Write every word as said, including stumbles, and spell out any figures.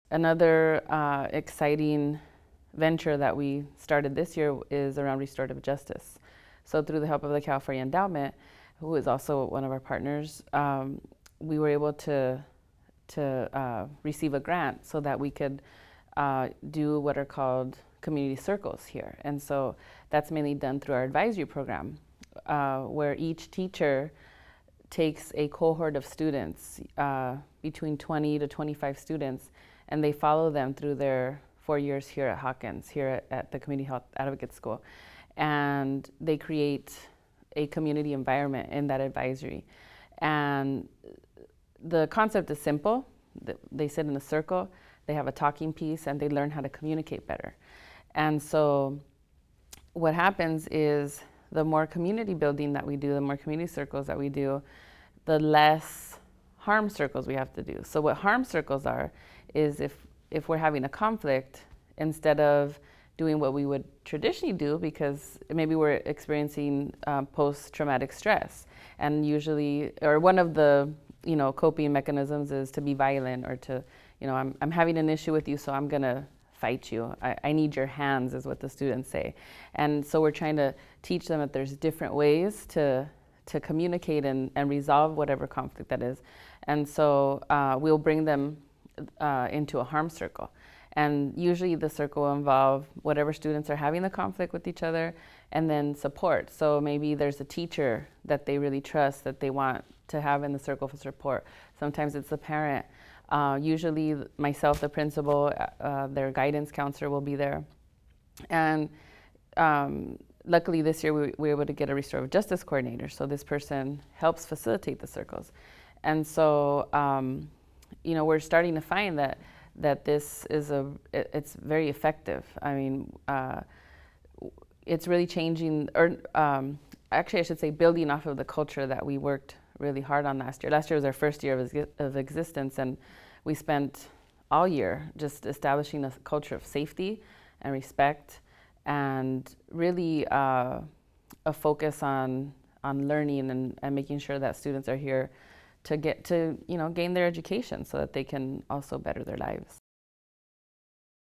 another uh, exciting venture that we started this year is around restorative justice. So through the help of the California Endowment, who is also one of our partners, um, we were able to to uh, receive a grant so that we could uh, do what are called community circles here. And so that's mainly done through our advisory program, uh, where each teacher takes a cohort of students, uh, between twenty to twenty-five students, and they follow them through their four years here at Hawkins, here at, at the Community Health Advocate School. And they create a community environment in that advisory. And the concept is simple. They sit in a circle, they have a talking piece, and they learn how to communicate better. And so what happens is the more community building that we do, the more community circles that we do, the less harm circles we have to do. So what harm circles are is if, if we're having a conflict, instead of doing what we would traditionally do, because maybe we're experiencing um, post-traumatic stress, and usually, or one of the you know, coping mechanisms is to be violent, or to, you know, I'm, I'm having an issue with you, so I'm gonna fight you. I, I need your hands, is what the students say. And so we're trying to teach them that there's different ways to, to communicate and, and resolve whatever conflict that is. And so uh, we'll bring them uh, into a harm circle. And usually the circle will involve whatever students are having the conflict with each other, and then support. So maybe there's a teacher that they really trust that they want to have in the circle for support. Sometimes it's the parent. Uh, usually myself, the principal, uh, their guidance counselor will be there. And um, luckily this year we, we were able to get a restorative justice coordinator. So this person helps facilitate the circles. And so, um, you know, we're starting to find that that this is a, it, it's very effective. I mean, uh, it's really changing, or um, actually I should say building off of the culture that we worked really hard on last year. Last year was our first year of, of existence, and we spent all year just establishing a culture of safety and respect, and really uh, a focus on, on learning and, and making sure that students are here to get to, you know, gain their education so that they can also better their lives.